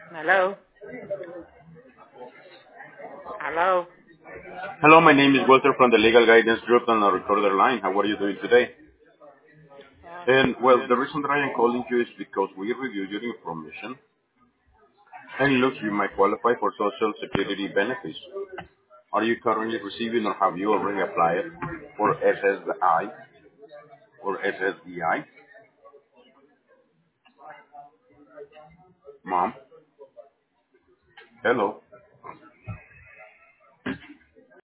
Hello? Hello? Hello, my name is Walter from the Legal Guidance Group on the recorder line. How are you doing today? And well, Good. the reason that I am calling you is because we reviewed your information and it looks you might qualify for Social Security benefits. Are you currently receiving or have you already applied for SSI or SSDI? Mom? Hello?